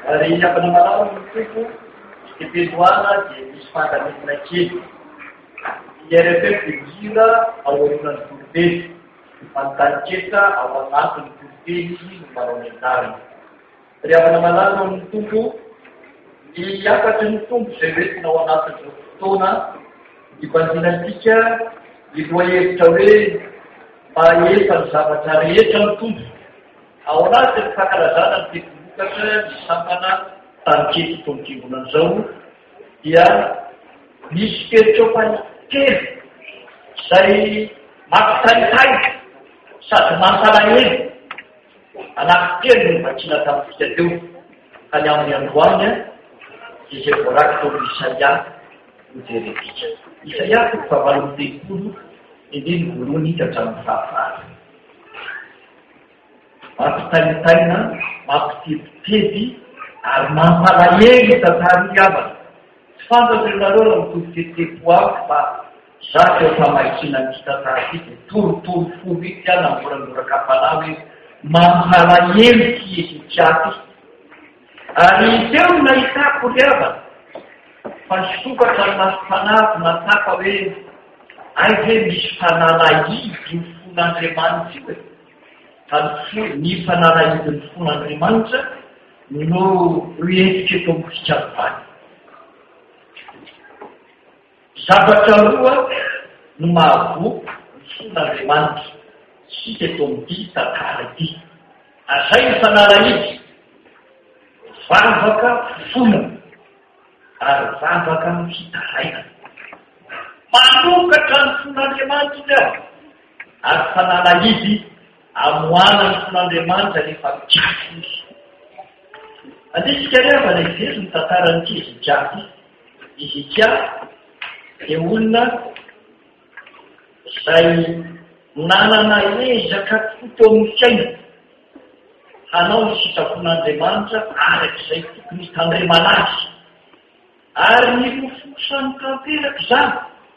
Ary avana manao ny toko dia bezoana dia misy fandaminana kely. IRFF dia mihira ao aorian'ny tolobe, manontany-kesa ao anatin'ny tolobe izy no manao ny anjarany. Ary avana manao ny toko ny afatry ny tombo izay retina ao anatin'izao fotoana hibanjinantsika hiloahevitra hoe mahefa ny zavatra rehetra ny tombo ao anatin'ny fankalazana ny tekolokatra ny sampana tanikety tomikimbonan'izao dia misy keritreopany kely izay mampitaitay sady mampalahelo anankitelo no vatsina tamintsika teo ka ny amin'ny androany izay voaraka tao Isaia no jeretika. Isaia ko fahavalon'ny telopolo indrindra voalohany ka hatramin'ny fahafahana. Mampitaitaina, mampitebiteby ary mampalahelo tantara havana. Tsy fantatro ianareo raha mitobiketepo avy fa zaka eo famaitsina ny tantara ity dia torotoro fo ity ana moramora-kapana hoe mampalahelo ty Ezekiaty. Ary teo no nahitako ry havana fa nisokatra ny maso fanahy nataka hoe ay hoe misy fanalahidy ny fon'Andriamanitra io e. Ny fanalahidy ny fon'Andriamanitra no entika eto amin'ny fikamivany. Zavatra roa no mahavoky ny fon'Andriamanitra sika eto amin'ity tantara ity. Azay ny fanalahidy vavaka fona ary vavaka ny fitaraina. Manokatra ny fon'Andriamanitra ary fanalahidy amoana ny fon'Andriamanitra rehefa mikasy izy. Andesika rehefa ivery ny tantaran'ity Ezekiaty. Ezekia dia olona izay nanana ezaka teo amin'ny fiaina hanao ny sitrapon'Andriamanitra arak'izay tokony hitandremana azy. Ary ny fofosany tanteraka izany.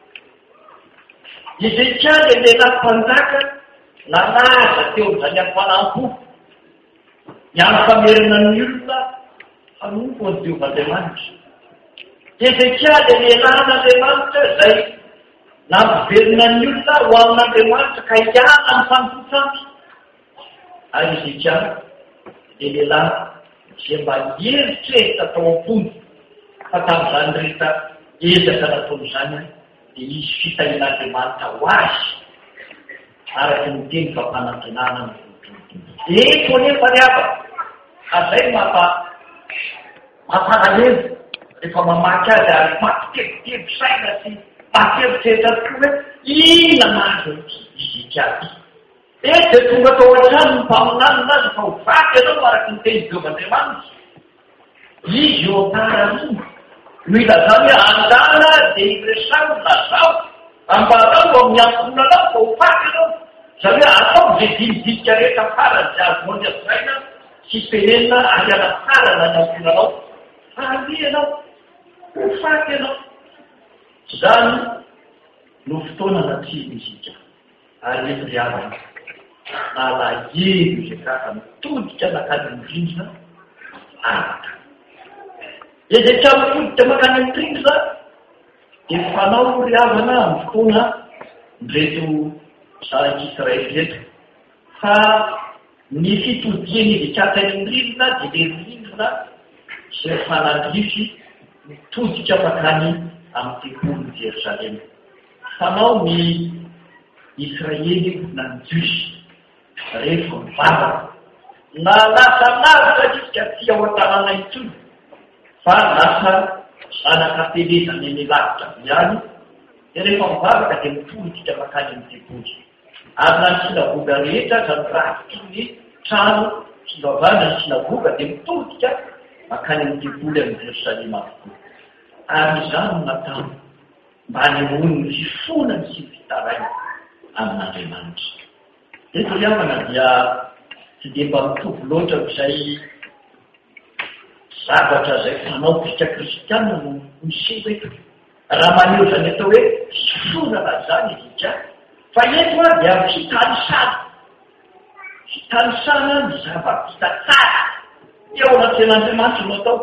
Ezekia dia lehilahy mpanjaka nalaza teo amin'izany ampanampo ny ampamerina ny olona hanompo ny Jehovahandriamanitra. Ezekia dia lehilahin'Andriamanitra izay nampiverina ny olona ho amin'Andriamanitra ka hiala ny fampofany. Ary Ezekia dia lehilahy izay mba heritreritra tao am-pony fa tamin'izany rehetra ezaka nataon'izany dia izy fitahin'Andriamanitra ho azy araky ny teny fampanantenana ny votontolo. Eto anefa ry havana azay mampalahelo rehefa mamaky azy ary mampitebiteby saina sy mampiheritreritra tokoa hoe inona mahazo Ezekia ty. Dia tonga tao an-trano ny mpaminanina azy fa ho vaky ianao araky ny teny Jehovahandriamanitra. Izy eo am-paharazona no ilazany hoe andala dia iresao lazao ambarao amin'ny antonanao fa ho vaky ianao. Zany hoe atao zay dinidinika rehetra farany zay azon'ny azaina sy penenina ariana farana ny antonanao. Faly ianao, ho vaky ianao. Zany no fotoana natsiny Ezekia. Ary eto ry havana nalahelo izay kafa mitodika nakany ny rindrina araka. Ezekia mitodika makany ny rindrina dia fanao ry havana amin'ny fotoana reto zanak'Israely reto. Fa ny fitodiany Ezekia tany ny rindrina dia le rindrina izay fanandrify mitodika makany amin'ny tempoly Jerosalema. Fanao ny Israely na ny Jiosy rehefa mivavaka na lasa lavitra isika ty ao an-tanàna intsony fa lasa zanak'apelezany eny lavitra ihany. Dia rehefa mivavaka dia mitodika makany amin'ny tempoly. Ary na ny sinagoga rehetra zany rafitry ny trano fivavahana ny sinagoga dia mitodika makany amin'ny tempoly amin'ny Jerosalema avokoa. Ary izany no natao mba hanehoany ny fifonany sy ny fitaraina amin'Andriamanitra. Eto ry havana dia tsy dia mba mitovy loatra amin'izay zavatra izay fanaopika kristianina no miseho eto. Raha maneho zany atao hoe fifonana zany Ezekia. Fa eto dia fitanisana ny zava-bita tsara eo anaty ten'Andriamanitra no atao.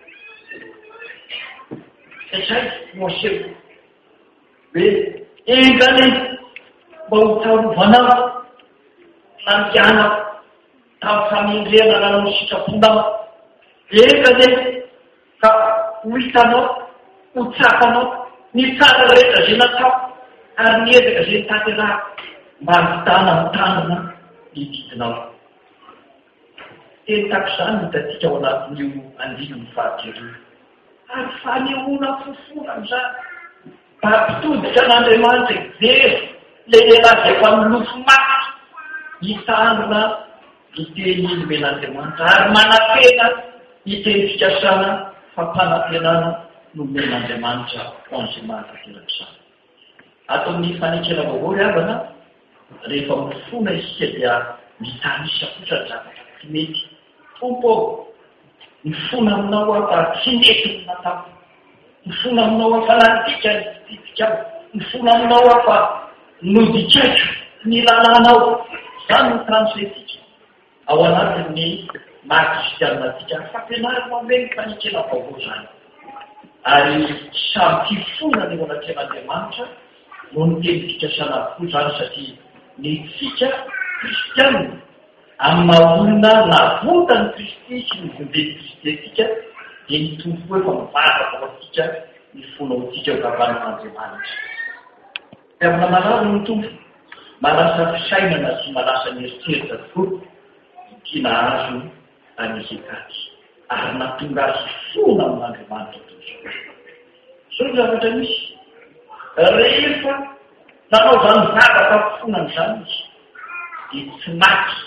Izay moaseho hoe engany mba ho tarovana nandianako tamin'ny famindrena nanao sitraponao. Engany ka ho hitanao, ho tsapanao ny tsara rehetra zay natao ary ny ezaka zay tanterahako mba hitana ny tanana hididinao. Teny takizany hitatsika ao anatin'io andininy fahatelo. Ary fanehoana fofona amin'izany. Mpitodika an'Andriamanitra very le lehilahy zay efa milofo maty hitanona hiteny nomen'Andriamanitra ary manantena hiteny fikasana fampanantenana nomen'Andriamanitra konzimata terak'izany. Ato amin'ny fanekena vaovao havana rehefa mifona isika dia mitanisa kosa zavatra tsy mety. Tompo mifona aminao afa tsy mety ny natao. Mifona aminao afa nantika nytitikao. Mifona aminao afa nodikaiko ny lalànao. Izany ny transetika ao anatin'ny marikristianatika fampianarana hoe ny fanekena vaovao zany. Ary samy fifona ny anaten'Andriamanitra no ny teny fikasana avokoa zany satria ny tsika kristianina amin'ny maha-olona navotany Kristy sy ny vombeny kristiatika dia mitombo hoe fa mivavaka ho atsika ny fonaotsika ho kavanan'Andriamanitra. Amina malaro ny tompo malasa fisainana sy malasa mieritreritra tokoa tiana azo an'izekaty ary natonga azy fona amin'Andriamanitra toy. Zao ny zavatra misy rehefa nanao zany zavatra fonany zany izy dia tsy maty.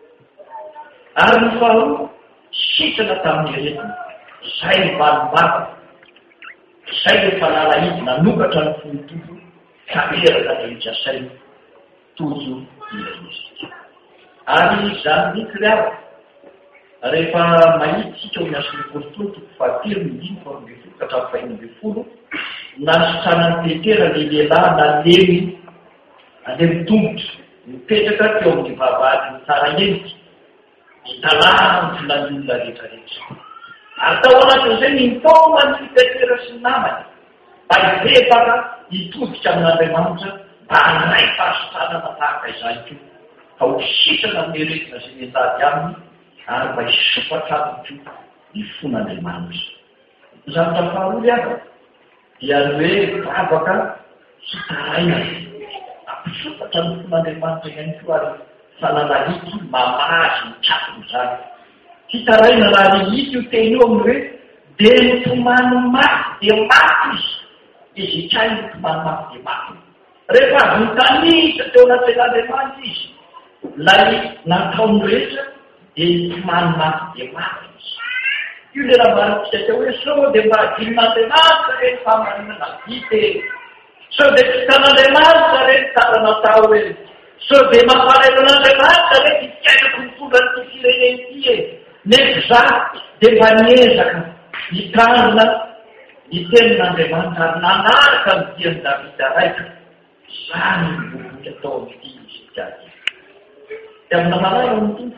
Ary ny faharoa sitrana tamin'ny aretina. Izay ny valim-bava. Izay rehefa lala izy nanokatra ny fontompo ka eraka rehetra saina tojo ilaisika. Ary izany mikiriava rehefa mahitsika ao miason'ny apôstôly toko fahatelo ny 5 ka hatramin'ny 5 nasitranany Petera le lehilahy nalemy alemy tongotra mipetraka teo amin'ny vavahady ny tsara endrika hitalàna ny volan'olona rehetrarehetra. Atao anatin'izay nitaoma ny Petera sy ny namany mba hivebaka hitodika amin'Andriamanitra mba hanay fahasitranana tahaka izay koa ka ho sitrana amin'ny aretina izay mitady aminy ary mba hisopatra aminy koa ny fon'Andriamanitra. Zavatra faharoa hafa dia ny hoe vavaka sy taraina ampisopatra ny fon'Andriamanitra ihany koa ary fananality mamazy mitrapony zany. Hitaraina raha ny hity io teny io amin'ny hoe dia nitomany maty dia maty izy ikay nitomany maty dia maty. Rehefa avy nitanisa teo anatin'Andriamanitra izy lay nataony rehetra dia nitomany maty dia maty izy. Io le raha maritsika teo hoe sao dia mba adin'Andriamanitra reny famarinana vite. Sao dia tsy tan'Andriamanitra reny tara natao hoe. Sao dia mampalainan'Andriamanitra reny hikaikako mitondra ny firenenty e. Nefa za dia mba niezaka hitandrina ny tenin'Andriamanitra ary nanaraka ny dian'ny Davida raika. Izany ny boboky atao amin'ity Ezekady. Dia amina malala ny tompo.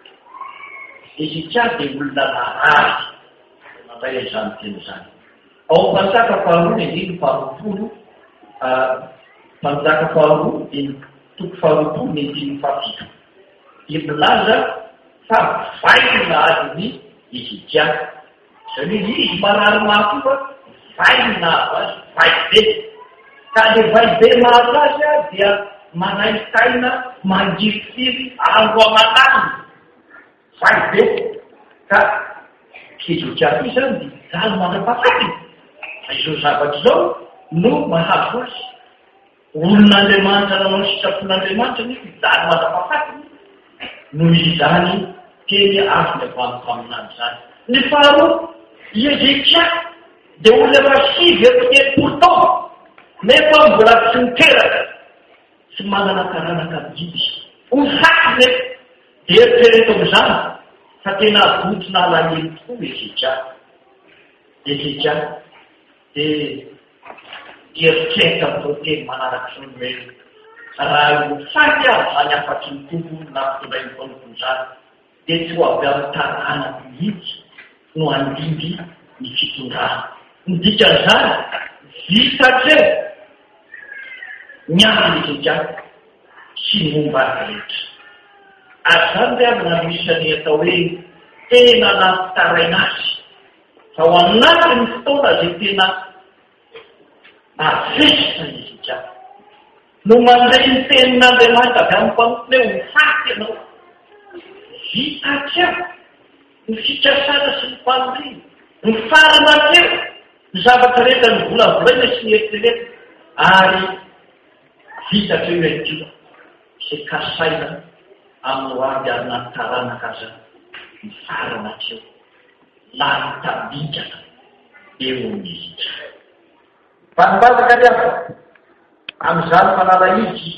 Ezekady dia olona narary mandray izany teny izany. Ao Mpanjaka faharoa ny faharoapolo Mpanjaka faharoa ny toko faharoapolo ny 15. Milaza fa vaina azy ny Ezekady. Izany hoe izy marary mafy fa vaina azy vai be. Ka ilay vai be mahazo azy dia manaitaina mangirifiry andro aman'alina. Vai be ka Ezekady izany dia zany manapafakiny. Izao zavatra izao no mahazo azy. Olon'Andriamanitra nanao sitrapon'Andriamanitra ny zany manapafakiny noho izany teny avy avy amin'any zany. Ny faharoa Ezekady dia olona efa 7 taona nefa mbola tsy miteraka tsy manana taranaka biby. Ho faty nefa dia eritrereto amin'izany fa tena botina alahelo tokoa Ezekady. Ezekady dia eritrereto amin'izao teny manaraka izao hoe raha ho faty aho zany afaky ny tompo na fitondray ny tompony zany dia tsy ho avy amin'ny taranako mihitsy no andindy ny fitondrana. Midikan'izany vitateo ny aminy sy momba rehetra. Ary zany re amina misany atao hoe tena nampitaraina azy. Fa ho anaty ny fotoana zay tena avesitra izy ka. No mandray ny tenin'Andriamanitra avy amin'ny mpanompoana hoe ho faty ianao. Vitateo ny fikasana sy ny fanorina, ny farana teo ny zavatra rehetra ny volavolaina sy ny eritreretina, ary vitateo ety sy kasaina amin'ny hoavy ary naitaranaka aza ny farana teo lantabikana eo amin'izy. Fanibazaka liafa amin'izany fanala izy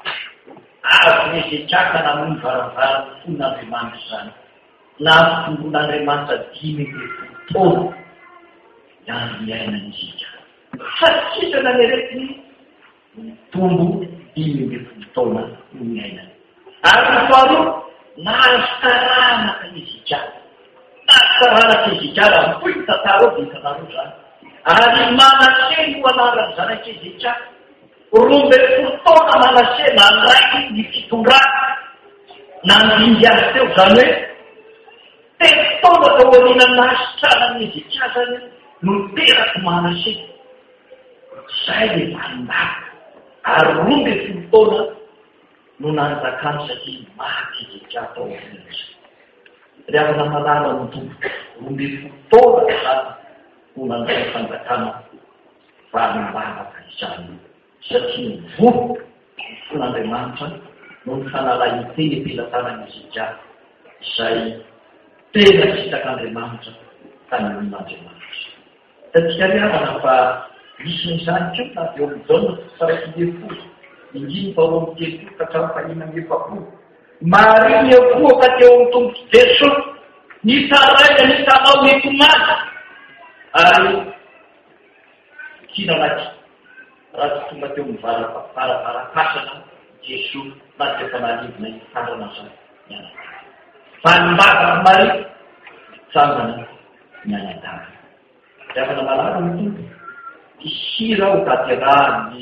azo ezekaka namoy varavarany fon'Andriamanitra zany na fitongon'Andriamanitra 5 taona ny iainan'izy ka. Satria naneretiny tombo 5 taona ny iainany. Ary ny faharoa nahazo taranaka izy ka. Nahazo taranaka izy ka raha mipoy ny tantara ao vitanareo zany. Ary Manase no anaran'ny zanak'izy ka. 12 taona Manase nandraiky ny fitondrana nandindy azy teo, zany hoe 8 taona tao aoriana nasitranan'izy ka zany no teraky Manase. Zay le valim-baka. Ary 12 taona no nanjakany satria maty izy ka tao aoriana. Ry avana malala ny tompo 12 taona zany no nandraiky fanjakana valim-baka izany. Satria voky ny fon'Andriamanitra no ny fanalahiteny ampilatanan'izy ka izay tena sitak'Andriamanitra tanon'Andriamanitra. Tatika riavana fa misy n'izany koa na eo amin'ny jaona 120 indimy faharoa amby 3 ka hatramin'ny 540. Mariny avoa ka teo amin'ny tomboky Jesosy nitaraina nitanao nitomana ary kinanaky raha tsy tonga teo amin'ny varavarakasana Jesosy na dia fanalivina hitarana zany mianaka. Fanibazaka Maria tsangana mianadara. Riavana malala ny tompo isira ho taterahany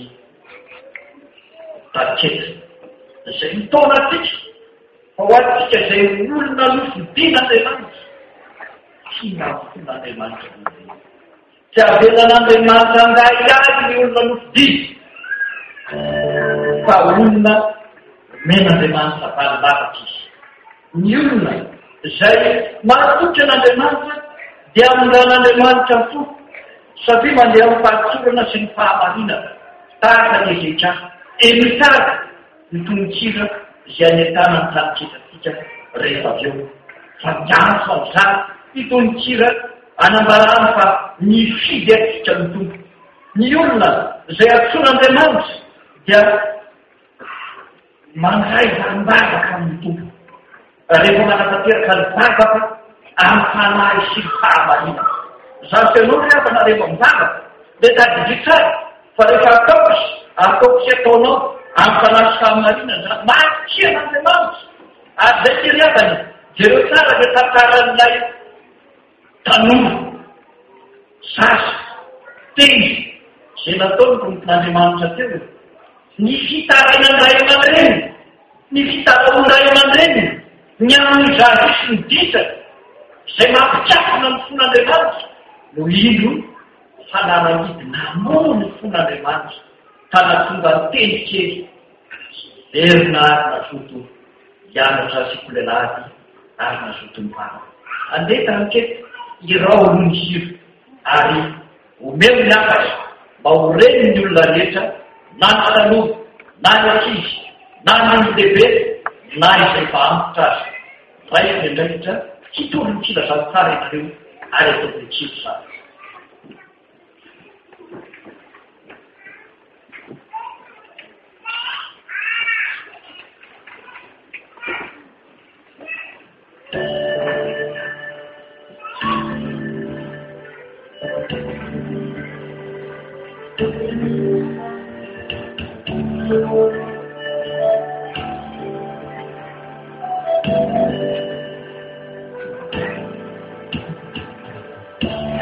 taketa izay mitona atika fa ho atika izay olona nofidian'Andriamanitra tina fon'Andriamanitra tsy avelan'Andriamanitra anday azy ny olona nofidina fa olona men'Andriamanitra valibavaka izy. Ny olona izay mahatoky an'Andriamanitra dia amin'Andriamanitra fo satria mandeha amin'ny fahatsorana sy ny fahamarinana tahaka ny Ezeka emitara ny tononkira izay anetana ny tanokiratika rehefa avy eo fa miantso amin'izany ny tononkira anambarana fa ny fidy atika ny tompo. Ny olona izay atsoan'Andriamanitra dia mandray valim-bavaka amin'ny tompo. Rehefa manatanteraka ny vavaka amin'ny fanahy sy ny fahamarinana. Zany tenao rehefa rehefa mivavaka dia tadidy tsara fa rehefa ataoko sy ataonao amin'ny fanahy sy fahamarinana zany mahatsian'Andriamanitra. Ary zay tiriavany jereo tsara dia tantaran'ilay tanora sasa teny zay nataony tompon'Andriamanitra teo. Ny fitarainany ray aman-dreny, ny fitaraony ray aman-dreny, ny amin'ny zavy sy ny disaka izay mampikafana ny fon'Andriamanitra no indro fanarahidy namoa ny fon'Andriamanitra ka natonga ny teny kely verina ary nazoto hianatra sikolelady ary nazoto mivavaka. Andeha tanikety irao ny jiro ary omeo ny afatra mba ho reny ny olona rehetra na ny tanora na ny ankizy na ny olon-dehibe na izay fa antitra azy. Ray indraindra kitolo ny kilazao tsara ianareo ary ataovy kilo tsara.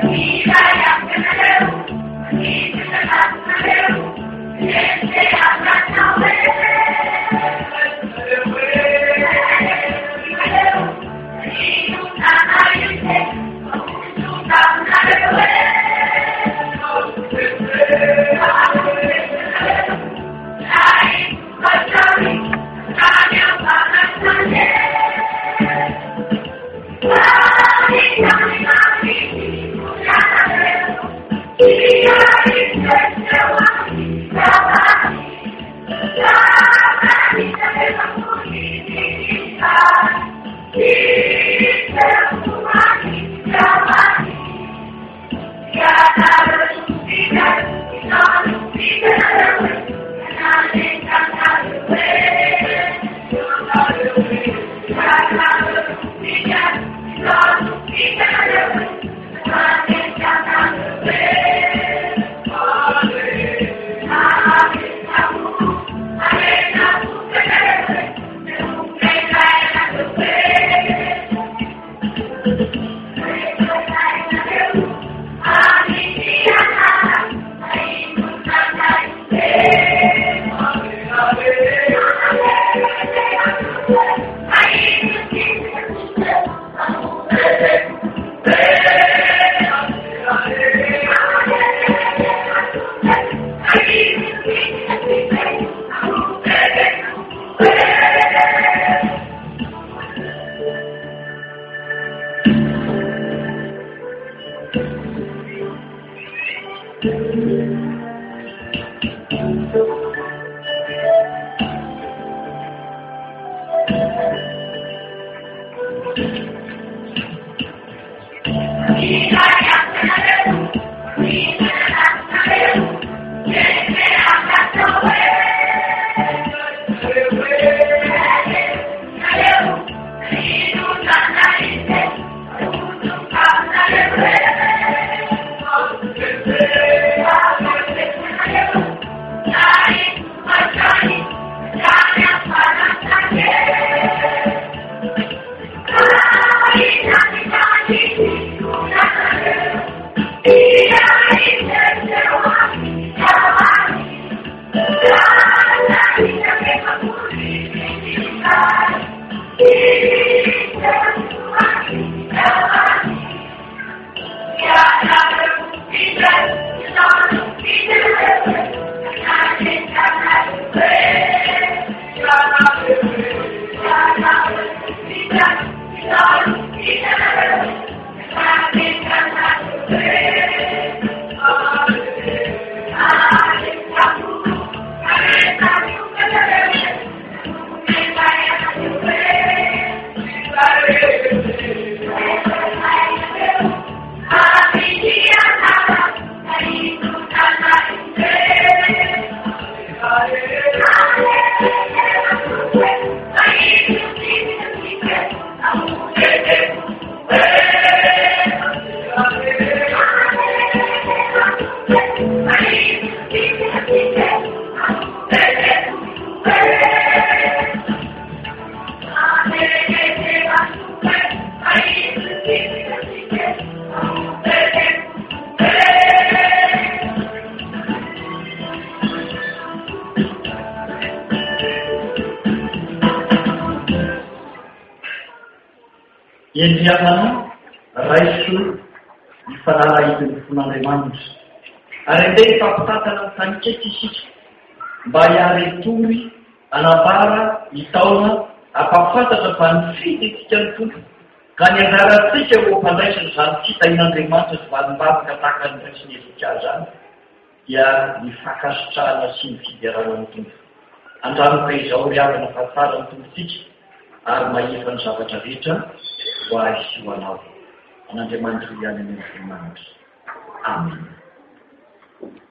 Endriamana raiso ny fanalahidiny fon'Andriamanitra ary andeha hifampitantana ny tanikety isika mba hiaretory anambara hitaona ampafantatra fa ny fiditsika ny tompo ka ny anjarantsika ho mpandraisany izany fitahin'Andriamanitra sy valim-bavaka tahaka ny raisiny ezika zany dia ny fankasitrahana sy ny fiderana ny tompo. Andramoko izao ry avana fa tsara ny tompontsika ary mahefa ny zavatra rehetra ho azy sy ho anao. An'Andriamanitra ihany amin'ny Andriamanitra. Amen.